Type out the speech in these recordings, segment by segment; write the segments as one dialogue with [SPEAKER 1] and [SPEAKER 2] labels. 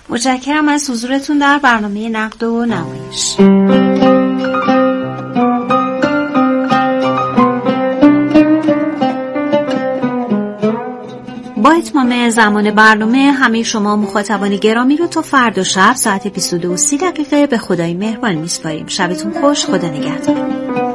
[SPEAKER 1] متشکرم از حضورتون در برنامه نقد و نمایش. با اتمام زمان برنامه همه شما مخاطبان گرامی رو تا فردا شب ساعت 22:30 به خدای مهربان میسپاریم. شبتون خوش، خدا نگهدار.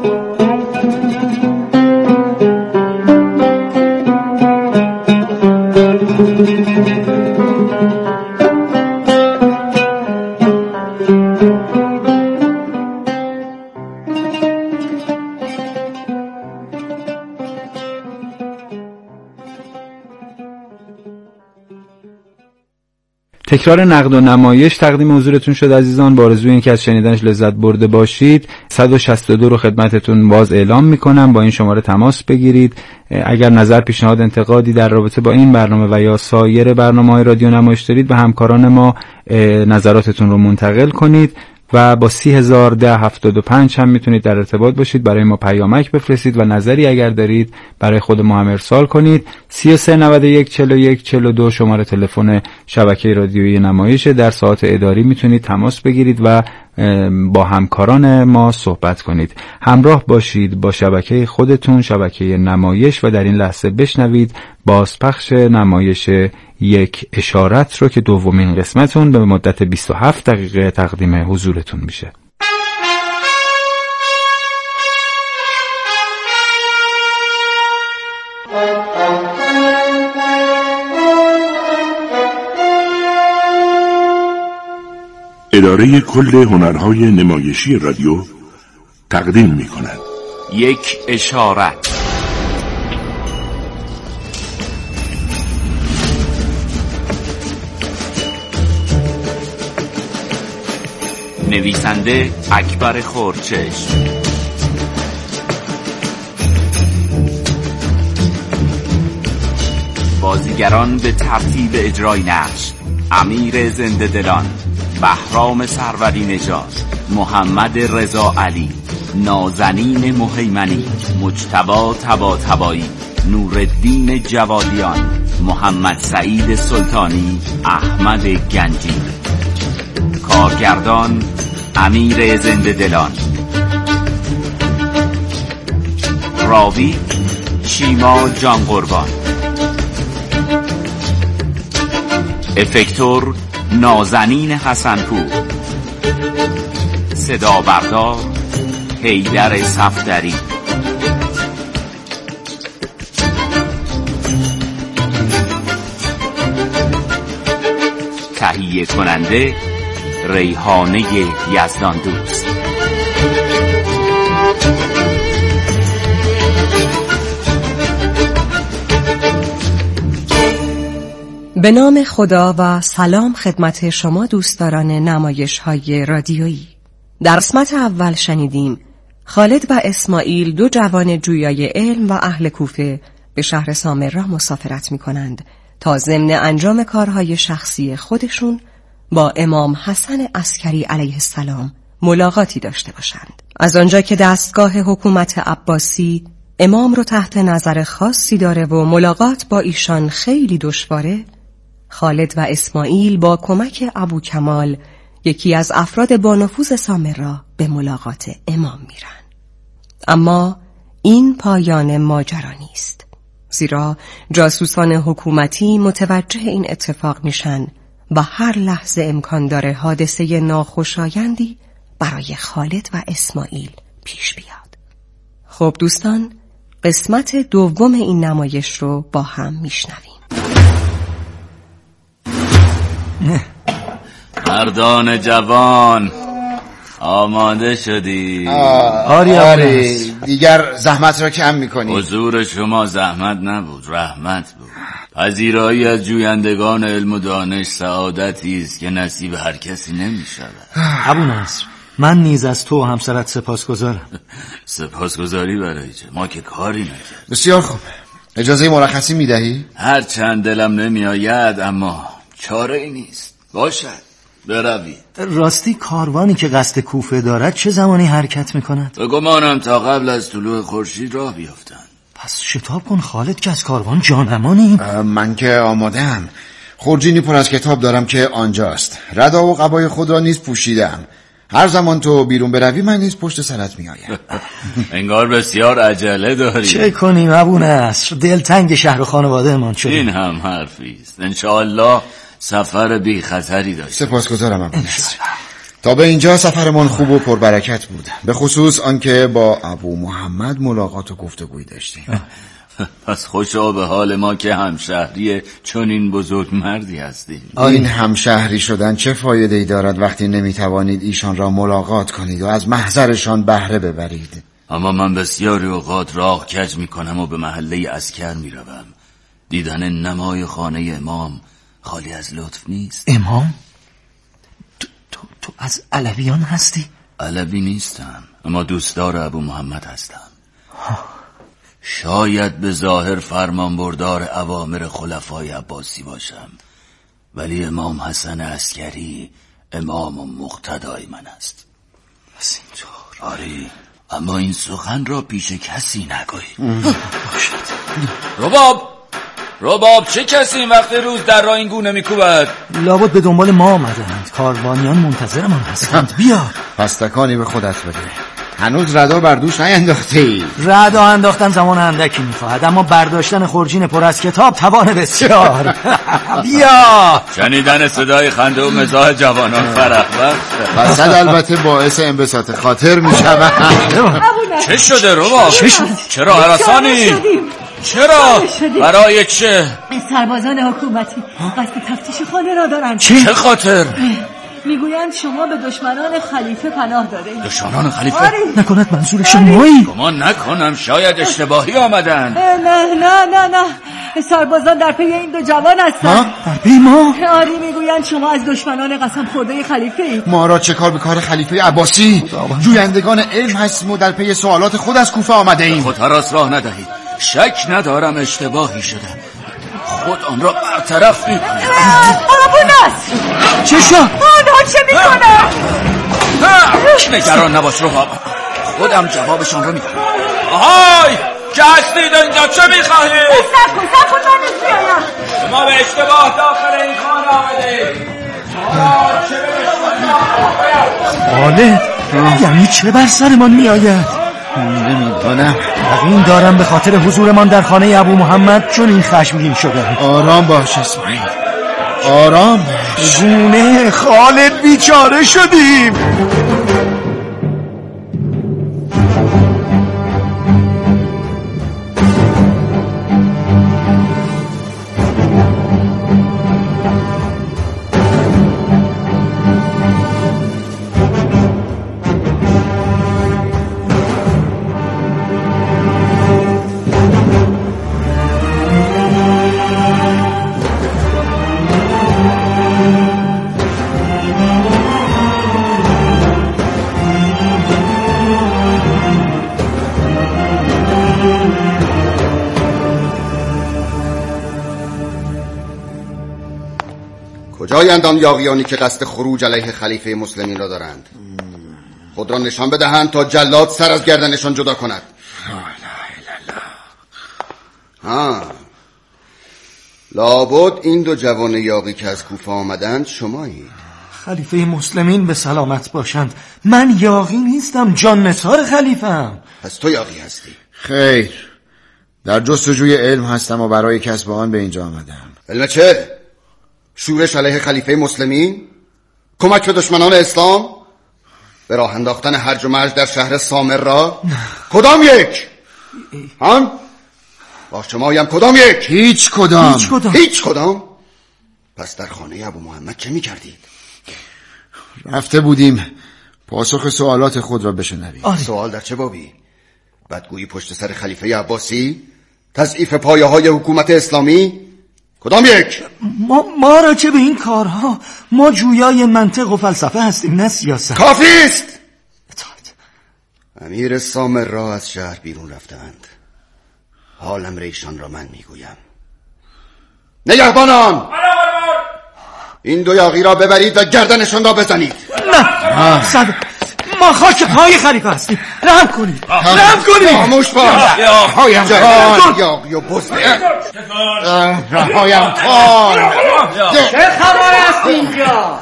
[SPEAKER 2] تکرار نقد و نمایش تقدیم حضورتون شد عزیزان. با آرزوی اینکه از شنیدنش لذت برده باشید 162 رو خدمتتون باز اعلام میکنم. با این شماره تماس بگیرید. اگر نظر، پیشنهاد، انتقادی در رابطه با این برنامه و یا سایر برنامه‌های رادیو نمایش دارید به همکاران ما نظراتتون رو منتقل کنید و با 301075 هم میتونید در ارتباط باشید. برای ما پیامک بفرستید و نظری اگر دارید برای خود ما هم ارسال کنید. 33914142 شماره تلفن شبکه رادیویی نمایش. در ساعات اداری میتونید تماس بگیرید و با همکاران ما صحبت کنید. همراه باشید با شبکه خودتون، شبکه نمایش، و در این لحظه بشنوید بازپخش نمایش یک اشارت رو که دومین قسمتون به مدت 27 دقیقه تقدیم حضورتون میشه.
[SPEAKER 3] اداره کل هنرهای نمایشی رادیو تقدیم می‌کند
[SPEAKER 4] یک اشارت. نویسنده اکبر خورچشم، بازیگران به ترتیب اجرای نقش: امیر زنده دلان، بهرام سروری نژاد، محمد رضا علی، نازنین مهیمنی، مجتبی طباطبایی، نورالدین جوادیان، محمد سعید سلطانی، احمد گنجی. کارگردان امیر زنده دلان. راوی شیما جان قربان. افکتور نازنین حسنپور. صدا بردار حیدر صفدری. تهیه کننده ریحانه یزدان دوست.
[SPEAKER 5] به نام خدا و سلام خدمت شما دوستداران نمایش‌های رادیویی. در قسمت اول شنیدیم خالد و اسماعیل، دو جوان جویای علم و اهل کوفه، به شهر سامرا مسافرت می‌کنند تا ضمن انجام کارهای شخصی خودشون با امام حسن عسکری علیه السلام ملاقاتی داشته باشند. از آنجا که دستگاه حکومت عباسی امام رو تحت نظر خاصی داره و ملاقات با ایشان خیلی دشواره، خالد و اسماعیل با کمک ابو کمال، یکی از افراد با نفوذ سامرا، به ملاقات امام میرن. اما این پایان ماجرا نیست، زیرا جاسوسان حکومتی متوجه این اتفاق میشن و هر لحظه امکان داره حادثه ناخوشایندی برای خالد و اسماعیل پیش بیاد. خب دوستان، قسمت دوم این نمایش رو با هم میشنویم.
[SPEAKER 4] مردان جوان، آماده شدی؟
[SPEAKER 6] آره دیگر زحمت را کم میکنی.
[SPEAKER 4] حضور شما زحمت نبود، رحمت بود. پذیرایی از جویندگان علم و دانش سعادتی است که نصیب هر کسی نمیشود.
[SPEAKER 7] ابو نصر، من نیز از تو و همسرت سپاسگزارم.
[SPEAKER 4] سپاسگزاری برای چه؟ ما که کاری نکرد.
[SPEAKER 6] بسیار خوب، اجازه مرخصی میدهی؟
[SPEAKER 4] هر چند دلم نمیآید، اما چاره ای نیست. باشد بروید.
[SPEAKER 7] راستی کاروانی که قصد کوفه دارد چه زمانی حرکت میکند؟
[SPEAKER 4] به گمانم تا قبل از طلوع خورشید راه بیافتند.
[SPEAKER 7] پس شتاب کن خالد که از کاروان جانمانی.
[SPEAKER 6] من که آماده‌ام. خورجینی پر از کتاب دارم که آنجاست. ردا و قبای خود را نیز پوشیدم. هر زمان تو بیرون بروی من نیز پشت سرت میآیم.
[SPEAKER 4] انگار بسیار عجله داری.
[SPEAKER 7] چه کنیم ابو نصر؟ دلتنگ شهر و خانواده من شدیم.
[SPEAKER 4] این هم حرفی است. انشاءالله سفر بی خطری داشت.
[SPEAKER 6] سپاسگزارم ابو نصر. تا به اینجا سفرمان خوب و پربرکت بود، به خصوص آنکه با ابو محمد ملاقات و گفتگویی داشتیم.
[SPEAKER 4] پس خوشا به حال ما که همشهری چنین بزرگ مردی هستیم.
[SPEAKER 6] این همشهری شدن چه فایده‌ای دارد وقتی نمیتوانید ایشان را ملاقات کنید و از محضرشان بهره ببرید؟
[SPEAKER 4] اما من بسیاری اوقات راه کج میکنم و به محله عسکر میروم. دیدن نمای خانه امام خالی از لطف نیست.
[SPEAKER 7] امام؟ تو از علویان هستی؟
[SPEAKER 4] علوی نیستم، اما دوستدار ابو محمد هستم. شاید به ظاهر فرمانبردار اوامر خلفای عباسی باشم، ولی امام حسن عسکری امام و مقتدای من است.
[SPEAKER 7] بس اینطور؟
[SPEAKER 4] آری، اما این سخن را پیش کسی نگوی. رباب چه کسی این وقت روز در راه این گونه میکوبد؟
[SPEAKER 7] لابد به دنبال ما آمدند. کاروانیان منتظر ما هستند. بیا.
[SPEAKER 6] پستکانی به خودت بده. هنوز ردا بر دوش نینداختی.
[SPEAKER 7] ردا انداختن زمان اندکی میخواهد، اما برداشتن خورجین پر از کتاب توان بسیار. بیا.
[SPEAKER 4] شنیدن صدای خنده و مزاح جوانان فرح بخش.
[SPEAKER 6] پس البته باعث انبساط خاطر میشود.
[SPEAKER 4] چه شده رباب؟ چرا هراسانی؟ چرا؟ برای چه؟
[SPEAKER 8] سربازان حکومتی قصد تفتیش خانه را دارند.
[SPEAKER 4] چه خاطر؟
[SPEAKER 8] میگویند شما به دشمنان خلیفه پناه دادید.
[SPEAKER 4] دشمنان خلیفه؟
[SPEAKER 7] نکند منظور شمایی؟
[SPEAKER 4] گمان نکنم، شاید اشتباهی آمدند.
[SPEAKER 8] نه سربازان در پی این دو جوان هستند.
[SPEAKER 7] در پی ما؟
[SPEAKER 8] آری، میگویند شما از دشمنان قسم خورده خلیفه اید.
[SPEAKER 6] ما را چه کار به کار خلیفه عباسی؟ جویندگان علم هستیم و در پی سوالات خود از کوفه آمده ایم.
[SPEAKER 4] خود هراس راه ندهید. شک ندارم اشتباهی شده. خود آن را برطرف میکنم.
[SPEAKER 8] ابو نصر
[SPEAKER 7] چه شد؟
[SPEAKER 8] آنها چه میکنن؟
[SPEAKER 4] نگران نباش رباب، خودم جوابشان را میدم. آهای که هستید اینجا، چه میخواهید؟
[SPEAKER 8] سب کن من بیایم.
[SPEAKER 4] شما به اشتباه داخل این خانه آمدید.
[SPEAKER 7] خالد، یعنی چه بر سرمان میآید؟
[SPEAKER 6] نمیدانم.
[SPEAKER 7] یقین دارم به خاطر حضورمان در خانه ابو محمد چون این خشمگین شده.
[SPEAKER 6] آرام باش اسماعیل، آرام باش.
[SPEAKER 7] جونه خالد، بیچاره شدیم.
[SPEAKER 9] کجایند آن یاغیانی که قصد خروج علیه خلیفه مسلمین را دارند؟ خود را نشان بدهند تا جلاد سر از گردنشان جدا کند. لابد این دو جوان یاغی که از کوفه آمدند شمایید.
[SPEAKER 7] خلیفه مسلمین به سلامت باشند. من یاغی نیستم، جان نثار خلیفه‌ام.
[SPEAKER 9] پس تو یاغی هستی؟
[SPEAKER 6] خیر، در جستجوی علم هستم و برای کسب آن به اینجا آمدم.
[SPEAKER 9] علم چه؟ شورش علیه خلیفه مسلمین؟ کمک به دشمنان اسلام؟ به راه انداختن هرج و مرج در شهر سامرا؟ کدام یک؟ هم؟ با شمایم کدام یک؟
[SPEAKER 6] هیچ کدام.
[SPEAKER 9] پس در خانه ابو محمد چه می کردید؟
[SPEAKER 6] رفته بودیم پاسخ سوالات خود را بشنویم.
[SPEAKER 9] سوال در چه بابی؟ بدگویی پشت سر خلیفه عباسی؟ تضعیف پایه های حکومت اسلامی؟ کدام یک؟
[SPEAKER 7] ما را چه به این کارها؟ ما جویای منطق و فلسفه هستیم، نه سیاست.
[SPEAKER 9] کافی است. امیر سامرا از شهر بیرون رفتند. حال امر ایشان را من میگویم. نگهبانان، این دو یاغی را ببرید و گردنشان را بزنید.
[SPEAKER 7] نه، ما خاک پای خلیفه هستیم. رحم کنید.
[SPEAKER 9] خاموش باش.
[SPEAKER 6] رهایم کن یا بزرگ. رهایم کن.
[SPEAKER 8] چه خبر است اینجا؟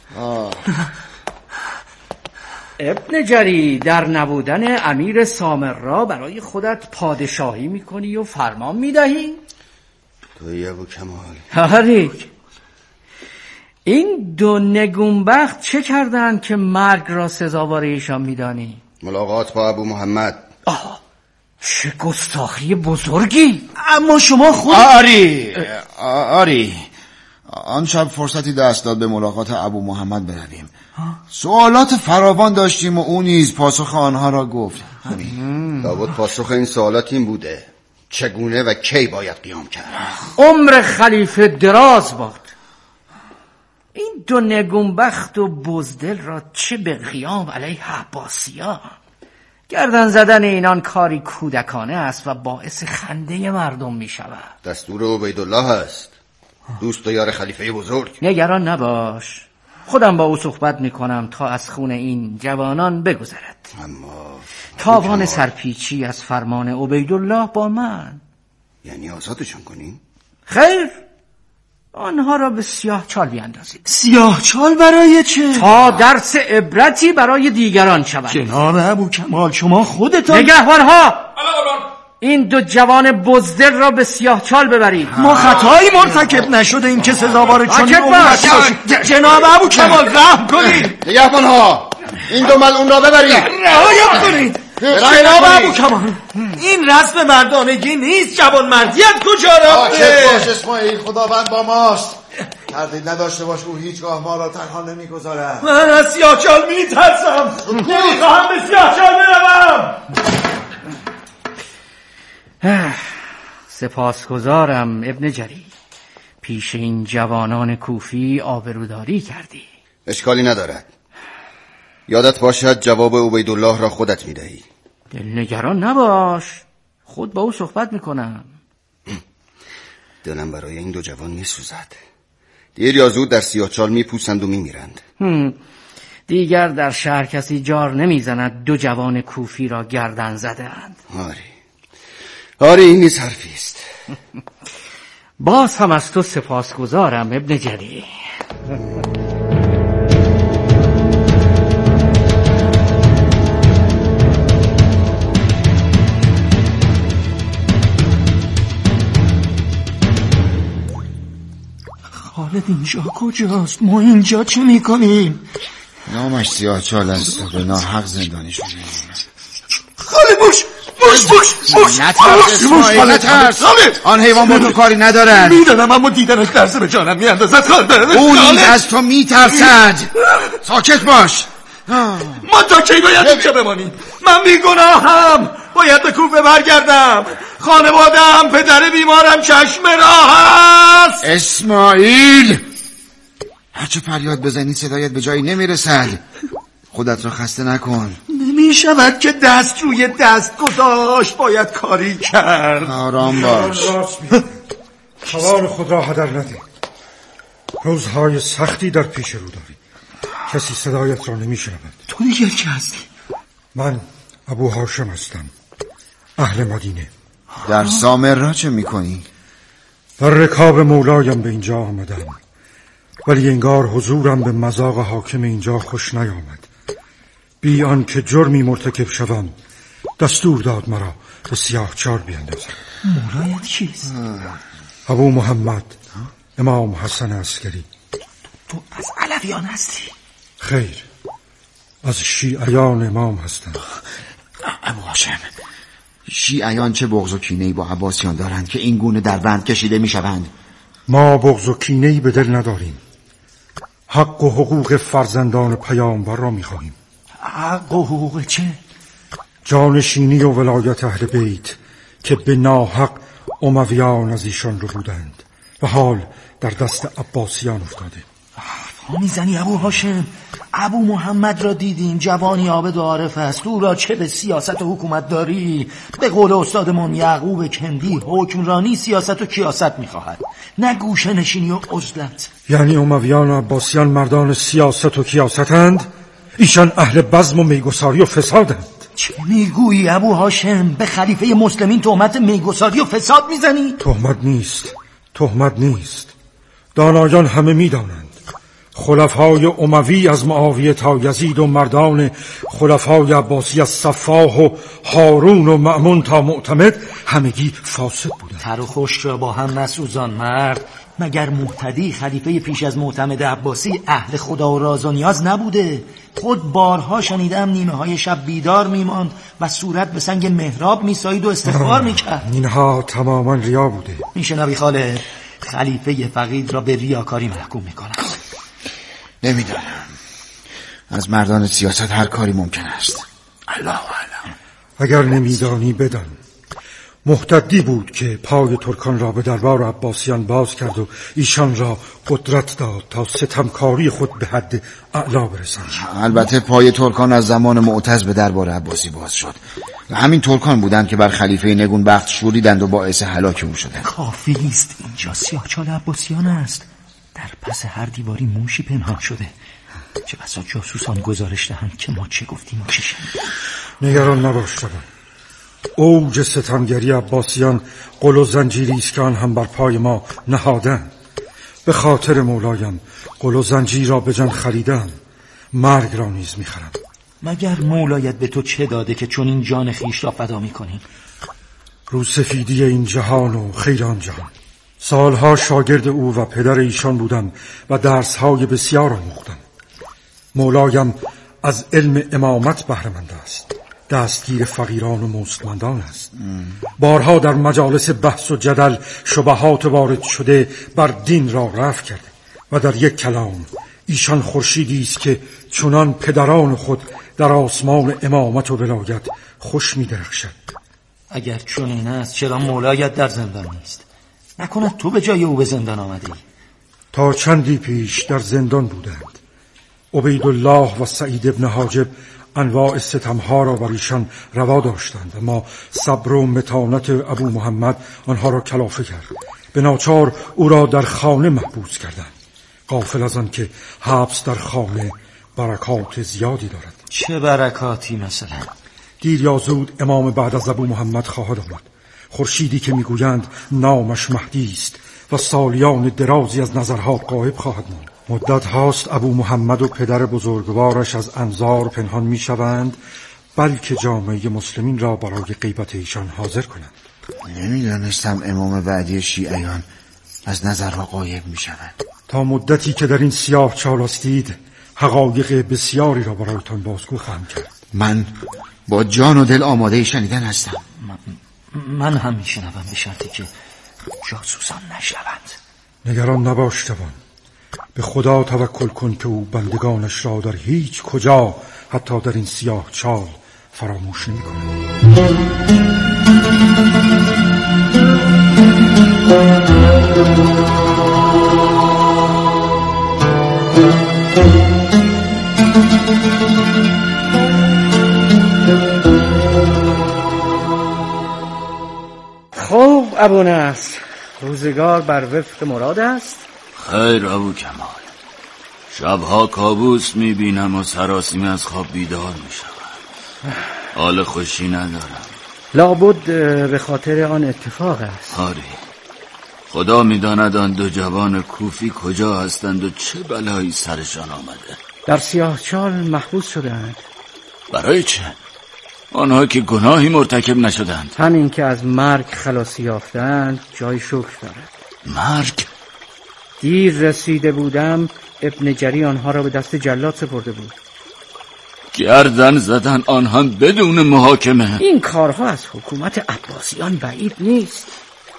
[SPEAKER 8] ابن جری، در نبودن امیر سامرا برای خودت پادشاهی میکنی و فرمان میدهی؟
[SPEAKER 9] توی ابو کمال.
[SPEAKER 8] آریک، این دو نگونبخت چه کردند که مرگ را سزاوار ایشان میدانی؟
[SPEAKER 9] ملاقات با ابو محمد.
[SPEAKER 8] چه گستاخی بزرگی!
[SPEAKER 7] اما شما خود
[SPEAKER 6] آری آن شب فرصتی دست داد به ملاقات ابو محمد برویم. سوالات فراوان داشتیم و او نیز پاسخ آنها را گفت.
[SPEAKER 9] لابد پاسخ این سوالات این بوده: چگونه و کی باید قیام کرد؟
[SPEAKER 8] عمر خلیفه دراز باد. این دو نگونبخت و بزدل را چه به قیام علیه عباسیان؟ گردن زدن اینان کاری کودکانه است و باعث خنده مردم می شود.
[SPEAKER 9] دستور عبیدالله است، دوست و یار خلیفه بزرگ.
[SPEAKER 8] نگران نباش، خودم با او صحبت می کنم تا از خون این جوانان بگذرد.
[SPEAKER 9] اما
[SPEAKER 8] تاوان سرپیچی از فرمان عبیدالله با من.
[SPEAKER 9] یعنی آزادشون کنیم؟
[SPEAKER 8] خیر، آنها را به سیاه چال بیاندازید.
[SPEAKER 7] سیاه چال برای چه؟
[SPEAKER 8] تا درس عبرتی برای دیگران شود.
[SPEAKER 7] جناب ابو کمال، شما خودتان
[SPEAKER 8] نگهبانها، این دو جوان بزدل را به سیاه چال ببرید.
[SPEAKER 7] ما خطایی مرتکب نشده ایم که سزاوار چنین
[SPEAKER 8] باش.
[SPEAKER 7] جناب ابو کمال رحم کنید.
[SPEAKER 9] نگهبانها، این دو ملعون را ببرید.
[SPEAKER 7] رهایم کنید. جناب ابو کمال، این رسم مردانگی نیست. جوان مردیت کجا رفته؟
[SPEAKER 6] باش اسماعیل، خداوند با ماست. تردید نداشته باش، او هیچگاه ما را تنها نمیگذارد.
[SPEAKER 7] من از سیاهچال میترسم، نمیخواهم به سیاهچال بروم.
[SPEAKER 8] سپاسگزارم ابن جری، پیش این جوانان کوفی آبروداری کردی.
[SPEAKER 9] اشکالی ندارد، یادت باشد جواب عبیدالله را خودت میدهی.
[SPEAKER 8] دلنگران نباش، خود با او صحبت میکنم.
[SPEAKER 9] دلم برای این دو جوان میسوزد. دیر یا زود در سیاهچال میپوسند و میمیرند.
[SPEAKER 8] دیگر در شهر کسی جار نمیزند دو جوان کوفی را گردن زدند.
[SPEAKER 9] آره این نیز حرفی است.
[SPEAKER 8] باز هم از تو سپاسگزارم ابن جری.
[SPEAKER 7] خالد اینجا کجاست؟ ما اینجا چه میکنیم؟
[SPEAKER 6] نامش سیاهچال است و به ناحق زندانیش می‌کنیم.
[SPEAKER 7] خالد بوش
[SPEAKER 6] نترس اسماعیل، نترس. آن حیوان با تو کاری ندارد.
[SPEAKER 7] میدانم، اما دیدنش درس به جانم میاندازد. خالد
[SPEAKER 6] او نیز از تو میترسد. ساکت باش.
[SPEAKER 7] ما تا کی باید اینجا بمانیم؟ من بیگناهم، باید به کوفه برگردم. خانواده‌ام، پدر بیمارم چشم راه است.
[SPEAKER 6] اسماعیل، هرچه فریاد بزنی صدایت به جایی نمیرسد. خودت را خسته نکن.
[SPEAKER 7] نمیشود که دست روی دست گذاشت، باید کاری کرد.
[SPEAKER 6] آرام باش.
[SPEAKER 10] توان خود را هدر نده. روزهای سختی در پیش رو داری. کسی صدایت را نمیشنود.
[SPEAKER 7] تو دیگر که هستی؟
[SPEAKER 10] من ابو هاشم هستم، اهل مدینه.
[SPEAKER 6] در سامرا چه میکنی؟
[SPEAKER 10] در رکاب مولایم به اینجا آمدم، ولی انگار حضورم به مذاق حاکم اینجا خوش نیامد. بی آن که جرمی مرتکب شوم دستور داد مرا به سیاهچال بیاندازد.
[SPEAKER 7] مولایت کیست؟
[SPEAKER 10] ابو محمد امام حسن عسکری.
[SPEAKER 7] تو از علویان هستی؟
[SPEAKER 10] خیر، از شیعیان امام هستم.
[SPEAKER 6] ابو هاشم، شیعیان چه بغض و کینه‌ای با عباسیان دارند که این گونه در بند کشیده میشوند؟
[SPEAKER 10] ما بغض و کینه‌ای به دل نداریم. حق و حقوق فرزندان پیامبر را میخواهیم.
[SPEAKER 7] حق و حقوق چه؟
[SPEAKER 10] جانشینی و ولایت اهل بیت که به ناحق امویان از ایشان رو بودند و حال در دست عباسیان افتاده.
[SPEAKER 7] حرفا میزنی ابو هاشم؟ ابو محمد را دیدیم، جوانی عابد و عارف است. او را چه به سیاست و حکومت داری؟ به قول استادمون یعقوب کندی، حکمرانی سیاست و کیاست میخواهد، نه گوشه نشینی و عزلت.
[SPEAKER 10] یعنی امویان و عباسیان مردان سیاست و کیاستند؟ ایشان اهل بزم و میگساری و فسادند.
[SPEAKER 7] چه میگویی ابو هاشم؟ به خلیفه مسلمین تهمت میگساری و فساد میزنی؟
[SPEAKER 10] تهمت نیست. دانایان همه میدانند خلفای اموی از معاویه تا یزید و مردان خلفای عباسی از صفاح و هارون و مأمون تا معتمد همگی فاسد بودند.
[SPEAKER 7] تر و خشک را با هم نسوزان مرد. مگر مهتدی خلیفه پیش از معتمد عباسی اهل خدا و راز و نیاز نبوده؟ خود بارها شنیدم نیمه های شب بیدار میماند و صورت به سنگ محراب میسایید و استغفار میکرد.
[SPEAKER 10] اینها تماما ریا بوده.
[SPEAKER 7] میشنوی خالد؟ خلیفه فقید را به ریاکاری محکوم میکنم.
[SPEAKER 6] نمیدانم. از مردان سیاست هر کاری ممکن است. الله اعلم.
[SPEAKER 10] اگر نمیدانی بدان. مهتدی بود که پای ترکان را به دربار عباسیان باز کرد و ایشان را قدرت داد تا ستمکاری خود به حد اعلا برسند.
[SPEAKER 6] البته پای ترکان از زمان معتز به دربار عباسی باز شد و همین ترکان بودند که بر خلیفه نگونبخت شوریدند و باعث هلاک او شدند.
[SPEAKER 7] کافی است. اینجا سیاهچال عباسیان است. در پس هر دیواری موشی پنهان شده. چه بسا جاسوسان گزارش دهند که ما چه گفتیم و چه شنیدیم.
[SPEAKER 10] نگران نباش جوان. اوج ستمگری عباسیان قل و زنجیری است که آن هم بر پای ما نهادند. به خاطر مولایم قل و زنجیر را به جان خریدم، مرگ را نیز میخرم.
[SPEAKER 7] مگر مولایت به تو چه داده که چون این جان خیش را فدا میکنی؟
[SPEAKER 10] روسفیدی این جهان و خیر آن جهان. سالها شاگرد او و پدر ایشان بودم و درسهای بسیار آموختم. مولایم از علم امامت بهره‌مند است. دستگیر فقیران و مستمندان است. بارها در مجالس بحث و جدل شبهات وارد شده بر دین را رفع کرده و در یک کلام ایشان خورشیدی است که چنان پدران خود در آسمان امامت و ولایت خوش می درخشد.
[SPEAKER 7] اگر چنین است چرا مولایت در زندان نیست؟ نکند تو به جای او به زندان آمدی؟
[SPEAKER 10] تا چندی پیش در زندان بودند. عبیدالله و سعید ابن حاجب انواع ستمها را بر ایشان روا داشتند، اما صبر و متانت ابو محمد آنها را کلافه کرد. به ناچار او را در خانه محبوس کردند، غافل از آن که حبس در خانه برکات زیادی دارد.
[SPEAKER 7] چه برکاتی مثلا؟
[SPEAKER 10] دیر یا زود امام بعد از ابو محمد خواهد آمد، خورشیدی که میگویند نامش مهدی است و سالیان درازی از نظرها غایب خواهد ماند. مدت هاست ابو محمد و پدر بزرگوارش از انظار پنهان می شوند، بلکه جامعه مسلمین را برای غیبت ایشان حاضر کنند.
[SPEAKER 6] نمیدانستم امام بعدی شیعیان از نظرها غایب می شوند.
[SPEAKER 10] تا مدتی که در این سیاه چال هستید حقایق بسیاری را برایتان بازگو خواهم کرد.
[SPEAKER 6] من با جان و دل آماده شنیدن هستم.
[SPEAKER 7] من هم میشنوم به شرطی که جاسوسان نشنوند.
[SPEAKER 10] نگران نباش جوان. به خدا توکل کن که او بندگانش را در هیچ کجا حتی در این سیاه چال فراموش نمی کند.
[SPEAKER 8] خب ابو نصر، روزگار بر وفق مراد است؟
[SPEAKER 4] خیر ابو کمال، شبها کابوس میبینم و سراسیمه از خواب بیدار میشم. حال خوشی ندارم.
[SPEAKER 8] لابد به خاطر آن اتفاق است.
[SPEAKER 4] آری، خدا میداند آن دو جوان کوفی کجا هستند و چه بلایی سرشان آمده.
[SPEAKER 8] در سیاهچال محبوس شدند.
[SPEAKER 4] برای چه؟ آنها که گناهی مرتکب نشدند.
[SPEAKER 8] همین که از مرگ خلاصی یافتند جای شکر دارد.
[SPEAKER 4] مرگ؟
[SPEAKER 8] دیر رسیده بودم ابن جری آنها را به دست جلاد سپرده بود.
[SPEAKER 4] گردن زدن آنها بدون محاکمه.
[SPEAKER 8] این کارها از حکومت عباسیان بعید نیست.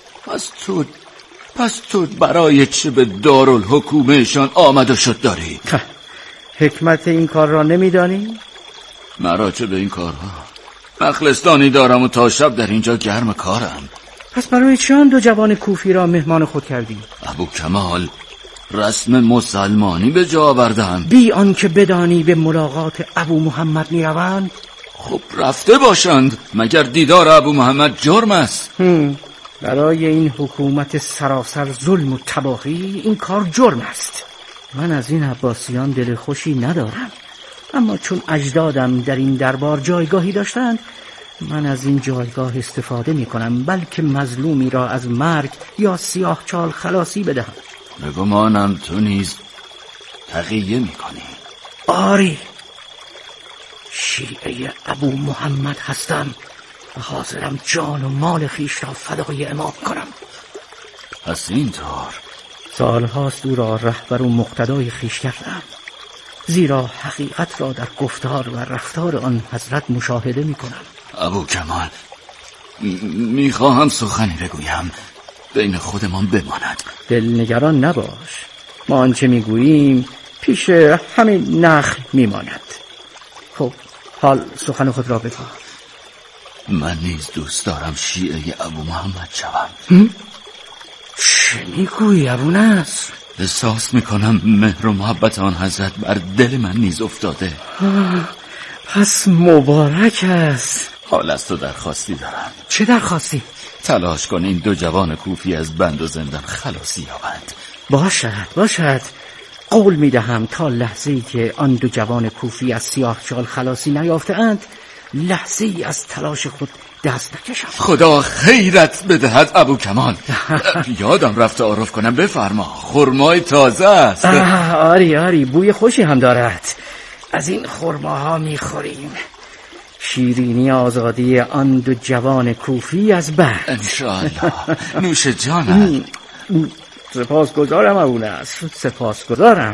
[SPEAKER 4] پس تو برای چه به دارالحکومهشان آمد و شد داری؟
[SPEAKER 8] حکمت این کار را نمیدانی؟
[SPEAKER 4] مرا چه به این کارها؟ نخلستانی دارم و تا شب در اینجا گرم کارم.
[SPEAKER 8] پس برای چه آن دو جوان کوفی را مهمان خود کردی؟
[SPEAKER 4] ابو کمال، رسم مسلمانی به جا آوردم.
[SPEAKER 8] بی آنکه بدانی به ملاقات ابو محمد می روند؟
[SPEAKER 4] خب رفته باشند، مگر دیدار ابو محمد جرم است؟
[SPEAKER 8] برای این حکومت سراسر ظلم و تباهی این کار جرم است. من از این عباسیان دل خوشی ندارم. اما چون اجدادم در این دربار جایگاهی داشتند، من از این جایگاه استفاده می کنم، بلکه مظلومی را از مرگ یا سیاه چال خلاصی بدهم.
[SPEAKER 4] به گمانم تو نیز تقیه می کنی.
[SPEAKER 8] آری، شیعه ابو محمد هستم و حاضرم جان و مال خویش را فدای امام کنم.
[SPEAKER 4] پس اینطور
[SPEAKER 8] سالهاست او را رهبر و مقتدای خویش کردم، زیرا حقیقت را در گفتار و رفتار آن حضرت مشاهده می کنم.
[SPEAKER 4] ابو کمال، میخواهم سخنی بگویم، بین خودمان بماند.
[SPEAKER 8] دلنگران نباش، ما آنچه میگوییم پیش همین نخل میماند. خب حال سخن خود را بگو.
[SPEAKER 4] من نیز دوست دارم شیعه ابو محمد شوم.
[SPEAKER 8] چه میگویی ابو نصر؟
[SPEAKER 4] احساس میکنم مهر و محبت آن حضرت بر دل من نیز افتاده.
[SPEAKER 8] پس مبارک است.
[SPEAKER 4] حال از تو درخواستی دارم.
[SPEAKER 8] چه درخواستی؟
[SPEAKER 4] تلاش کن این دو جوان کوفی از بند و زندان خلاصی یابند.
[SPEAKER 8] باشد قول میدهم تا لحظه‌ای که آن دو جوان کوفی از سیاه چال خلاصی نیافته‌اند، لحظه‌ای از تلاش خود دست نکشم.
[SPEAKER 4] خدا خیرت بدهد ابو کمال. یادم رفت تعارف کنم، بفرما. خرمای تازه است.
[SPEAKER 8] آری بوی خوشی هم دارد. از این خرماها میخوریم. شیرینی آزادی آن دو جوان کوفی از بند.
[SPEAKER 4] انشاءالله. نوش جانت.
[SPEAKER 8] سپاسگزارم ابو نصر، سپاسگزارم.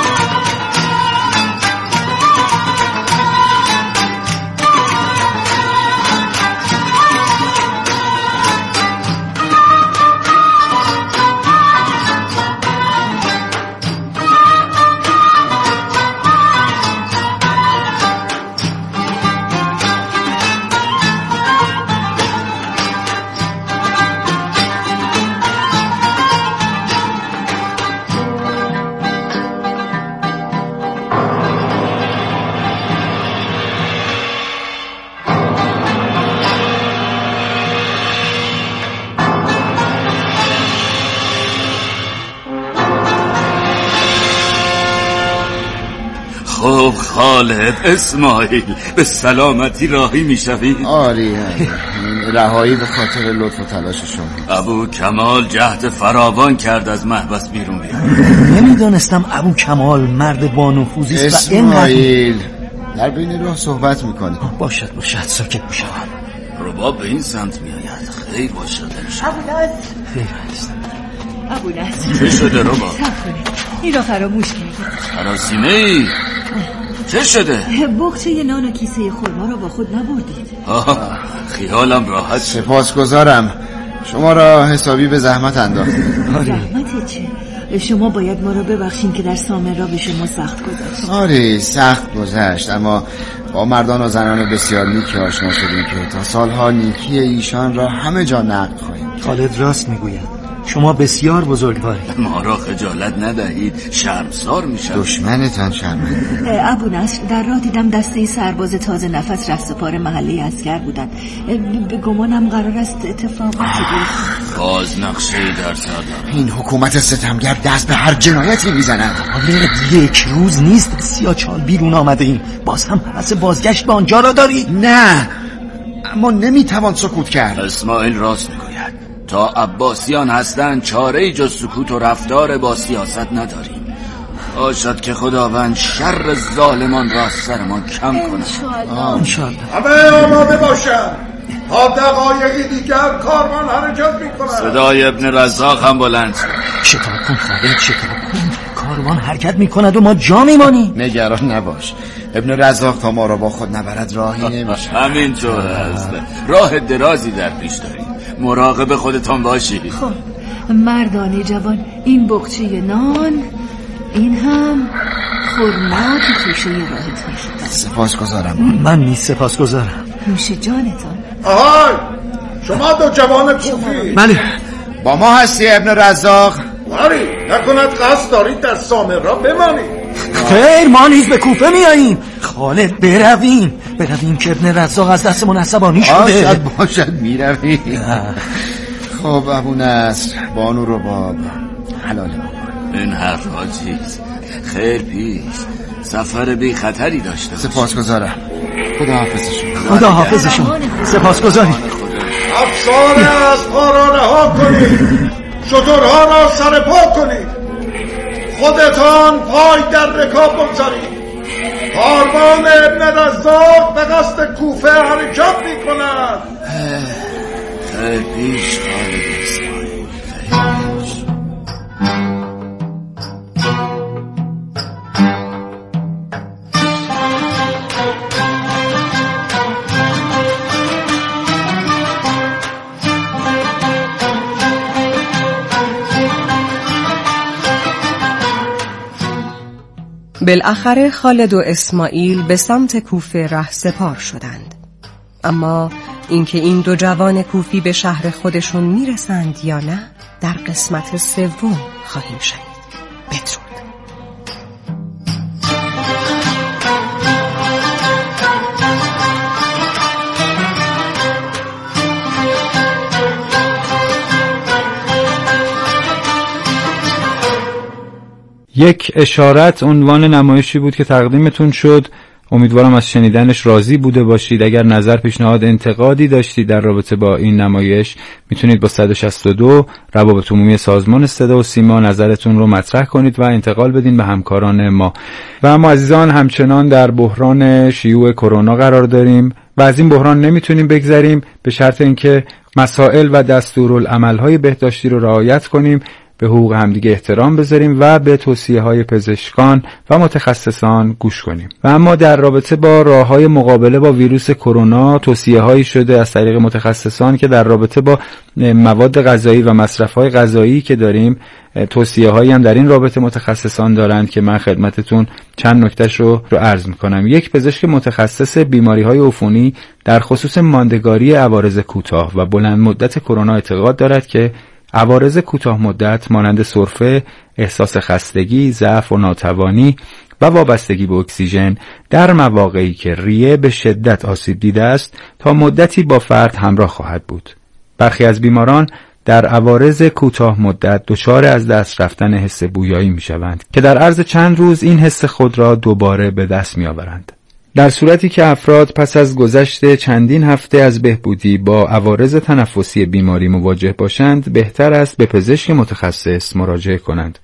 [SPEAKER 4] خب خالد، اسماعیل، به سلامتی راهی میشوید؟
[SPEAKER 6] آری رهایی به خاطر لطف و تلاش شما.
[SPEAKER 4] ابو کمال جهد فراوان کرد از محبس بیرون بیاد.
[SPEAKER 7] نمیدانستم ابو کمال مرد با نفوذی است.
[SPEAKER 6] اسماعیل در بین راه صحبت میکنه.
[SPEAKER 7] باشد ساکت میشوم.
[SPEAKER 4] رباب به این سمت میآید. خیر باشد.
[SPEAKER 11] ابو نصر.
[SPEAKER 7] خیر است.
[SPEAKER 11] ابو نصر
[SPEAKER 4] چه شده رباب؟
[SPEAKER 11] این را فراموش کردی.
[SPEAKER 4] هراسیمه ای؟ چه شده؟
[SPEAKER 11] بخچه نان و کیسه خرما را با خود نبردید.
[SPEAKER 4] خیالم راحت.
[SPEAKER 6] سپاسگزارم، شما را حسابی به زحمت انداختیم.
[SPEAKER 11] زحمت چه؟ شما باید ما را ببخشین که در سامرا به شما سخت گذشت.
[SPEAKER 6] آره سخت گذشت، اما با مردان و زنان بسیار نیکی آشنا شدیم که تا سالها نیکی ایشان را همه جا نقل خواهیم.
[SPEAKER 7] خالد راست میگوید، شما بسیار بزرگوارید.
[SPEAKER 4] ما را خجالت ندهید، شرمسار میشم.
[SPEAKER 6] دشمنتان شرمنده.
[SPEAKER 11] ابو نصر در راه دیدم دسته سرباز تازه نفس رفت سپار محله عسکر بودند. به گمانم قرار است اتفاقاتی بیفته.
[SPEAKER 4] باز نقشه در سر دارم.
[SPEAKER 6] این حکومت ستمگر دست به هر جنایتی میزند.
[SPEAKER 7] یک روز نیست سیاچال بیرون آمده ایم، باز هم حس بازگشت به آنجا را داری؟
[SPEAKER 6] نه، اما نمیتوان سکوت کرد.
[SPEAKER 4] اسماعیل راست میگوید. تا عباسیان هستند چاره‌ای جز سکوت و رفتار با سیاست نداریم. باشد که خداوند شر ظالمان را از سرمان کم کند.
[SPEAKER 7] انشاءالله.
[SPEAKER 10] همه آماده باشند، تا دقایقی دیگر کاروان حرکت می‌کند.
[SPEAKER 4] صدای ابن رزاق هم بلند شد.
[SPEAKER 7] شتاب کن خالد، شتاب کن. کاروان حرکت می‌کند و ما جا می‌مانیم.
[SPEAKER 6] نگران نباش، ابن رزاق تا ما را با خود نبرد راهی نمیشه.
[SPEAKER 4] همینطور است. راه درازی در پیش داریم. مراقب خودتان باشید.
[SPEAKER 11] خب مردان جوان، این بقچه نان، این هم خرما که توشه راهتون شد.
[SPEAKER 6] سپاسگزارم.
[SPEAKER 7] من نیز سپاسگزارم.
[SPEAKER 11] نوش جانتان.
[SPEAKER 10] آهای شما دو جوان کوفی.
[SPEAKER 7] بله.
[SPEAKER 6] با ما هستی ابن رزاق؟
[SPEAKER 10] آری نکند قصد دارید در سامرا بمانید.
[SPEAKER 7] خیر، ما نیز به کوفه میاییم. خالد برویم که ابن رزاق از دستمون عصبانی شده.
[SPEAKER 6] باشد میرویم. خب ابو نصر، بانو رباب، حلال
[SPEAKER 4] این حرفا چیست؟ خیر پیش. سفر بی خطری داشته باشید.
[SPEAKER 6] سپاسگزارم. خدا حافظشون.
[SPEAKER 7] خدا حافظشون. سپاسگزاریم.
[SPEAKER 10] افسانه از پا را رها کنید، شترها را سر پا کنید، خودتان پای در رکاب بگذارید. کاروان ابن رزاق به قصد کوفه حرکت می کند.
[SPEAKER 4] پیش خالد اسماعیل، پیش.
[SPEAKER 5] بالاخره خالد و اسماعیل به سمت کوفه رهسپار شدند. اما اینکه این دو جوان کوفی به شهر خودشون میرسند یا نه در قسمت سوم خواهیم شنید. بدرود.
[SPEAKER 2] یک اشارت عنوان نمایشی بود که تقدیمتون شد. امیدوارم از شنیدنش راضی بوده باشید. اگر نظر، پیشنهاد، انتقادی داشتید در رابطه با این نمایش میتونید با 162 روابط عمومی سازمان صدا و سیما نظرتون رو مطرح کنید و انتقال بدین به همکاران ما. و اما عزیزان، همچنان در بحران شیوع کرونا قرار داریم و از این بحران نمیتونیم بگذریم به شرط اینکه مسائل و دستورالعمل‌های بهداشتی رو رعایت کنیم، به حقوق همدیگه احترام بذاریم و به توصیه‌های پزشکان و متخصصان گوش کنیم. و اما در رابطه با راه‌های مقابله با ویروس کرونا توصیه‌هایی شده از طریق متخصصان که در رابطه با مواد غذایی و مصرف‌های غذایی که داریم توصیه‌هایی هم در این رابطه متخصصان دارند که من خدمتتون چند نکتهش رو عرض می‌کنم. یک پزشک متخصص بیماری‌های عفونی در خصوص ماندگاری عوارض کوتاه و بلند مدت کرونا اعتقاد دارد که عوارض کوتاه مدت مانند سرفه، احساس خستگی، ضعف و ناتوانی و وابستگی به اکسیژن در مواقعی که ریه به شدت آسیب دیده است تا مدتی با فرد همراه خواهد بود. برخی از بیماران در عوارض کوتاه مدت دچار از دست رفتن حس بویایی می‌شوند که در عرض چند روز این حس خود را دوباره به دست می‌آورند. در صورتی که افراد پس از گذشت چندین هفته از بهبودی با عوارض تنفسی بیماری مواجه باشند، بهتر است به پزشک متخصص مراجعه کنند.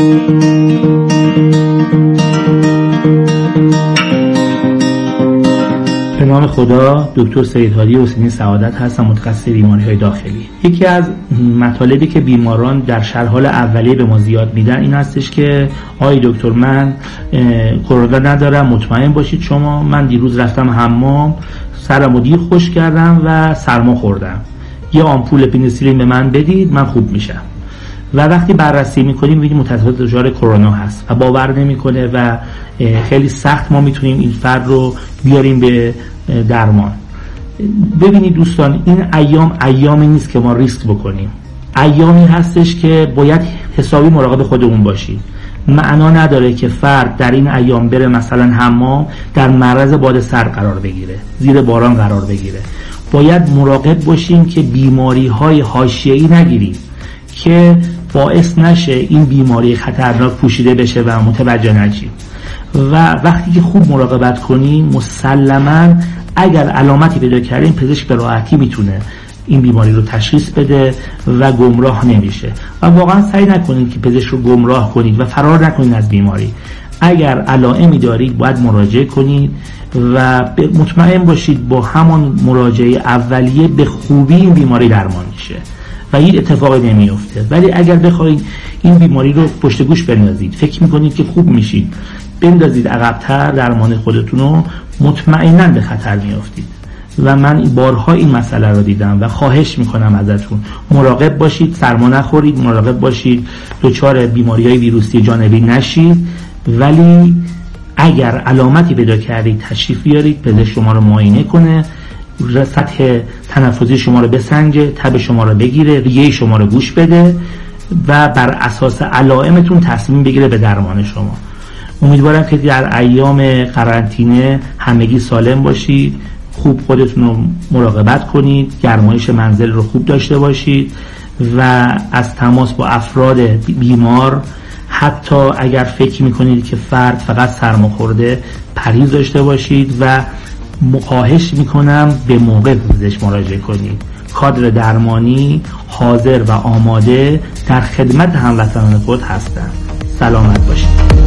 [SPEAKER 12] به نام خدا، دکتر سیدهادی حسینی سعادت هستم، متخصص بیماری‌های داخلی. یکی از مطالبی که بیماران در شرحال اولیه به ما زیاد میدن این هستش که آی دکتر من کرونا ندارم، مطمئن باشید شما، من دیروز رفتم حمام، سرمو دیر خشک کردم و سرما خوردم، یه آمپول پنیسیلین به من بدید من خوب میشم. و وقتی بررسی میکنیم میبینیم متاسفانه دچار کرونا هست و باور نمیکنه و خیلی سخت ما میتونیم این فرد رو بیاریم به درمان. ببینید دوستان، این ایامی نیست که ما ریسک بکنیم، ایامی هستش که باید حسابی مراقب خودمون باشیم. معنا نداره که فرد در این ایام بره مثلا حمام در معرض باد سرد قرار بگیره، زیر باران قرار بگیره. باید مراقب باشیم که بیماری‌های حاشیه‌ای نگیریم که باعث نشه این بیماری خطرناک پوشیده بشه و متوجه نشیم. و وقتی که خوب مراقبت کنیم مسلماً اگر علامتی پیدا کردیم پزشک به راحتی میتونه این بیماری رو تشخیص بده و گمراه نمیشه. و واقعا سعی نکنید که پزشک رو گمراه کنید و فرار نکنید از بیماری. اگر علائمی دارید باید مراجعه کنید و مطمئن باشید با همان مراجعه اولیه به خوبی این بیماری درمان میشه و هیچ اتفاقی نمیفته. ولی اگر بخواید این بیماری رو پشت گوش بندازید، فکر میکنید که خوب میشید، بندازید عقب‌تر درمان خودتون رو، مطمئناً به خطر میافتید. و من بارها این مسئله رو دیدم و خواهش میکنم ازتون مراقب باشید، سرما نخورید، مراقب باشید دچار بیماری‌های ویروسی جانبی نشید. ولی اگر علامتی پیدا کردید تشریف بیارید، پزشک شما رو معاینه کنه، سطح تنفسی شما رو بسنجه، تب شما رو بگیره، ریه شما رو گوش بده و بر اساس علائمتون تصمیم بگیره به درمان شما. امیدوارم که در ایام قرنطینه همگی سالم باشید، خوب خودتون رو مراقبت کنید، گرمایش منزل رو خوب داشته باشید و از تماس با افراد بیمار حتی اگر فکر میکنید که فرد فقط سرماخورده، پرهیز داشته باشید و خواهش میکنم به موقع پزشک مراجعه کنید. کادر درمانی حاضر و آماده در خدمت هموطنان خود هستند. سلامت باشید.